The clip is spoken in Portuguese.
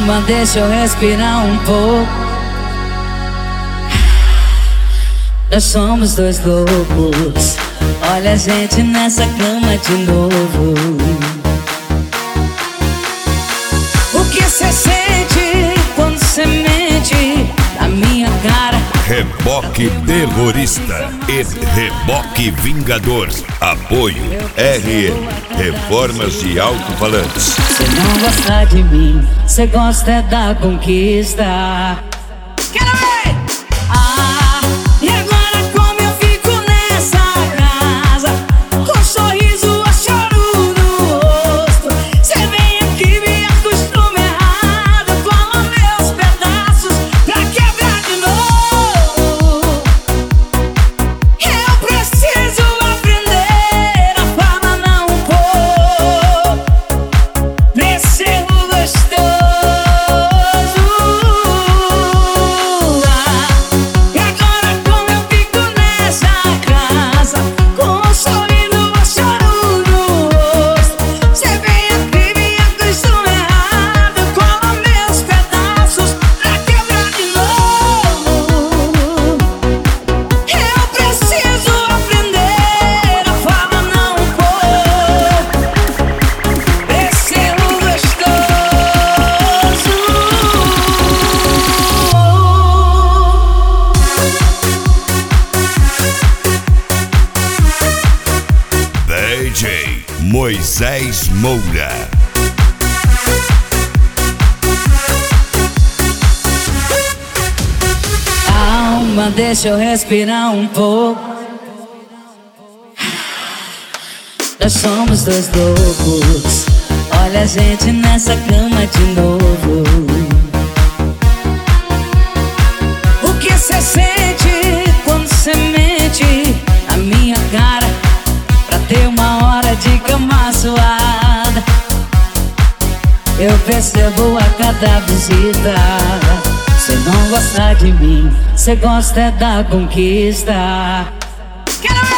Calma, deixa eu respirar um pouco. Nós somos dois loucos. Olha a gente nessa cama de novo. O que cê sente quando cê mente na minha cara? Reboque terrorista e Reboque Vingador. Apoio RM Reformas de Alto-Falantes. Cê não gosta de mim, cê gosta é da conquista. Quero ver! E agora como eu fico nessa casa, com um sorriso a choro no rosto. Cê vem aqui, me acostuma errado, cola meus pedaços pra quebrar de novo. Eu preciso aprender a falar não vou nesse erro gostoso. E agora como eu fico nessa casa, com um sorriso a choro no rosto. Cê vem aqui, me acostuma errado, cola meus pedaços pra quebrar de novo. Eu preciso aprender a falar não vou nesse erro gostoso. DJ Moisés Moura. Calma, deixa eu respirar um pouco. Nós somos dois loucos. Olha a gente nessa cama de novo. O que cê sente quando cê mente na minha cara, pra ter uma hora de cama suada? Eu percebo a cada visita. Cê não gosta de mim, cê gosta é da conquista. Quero ver!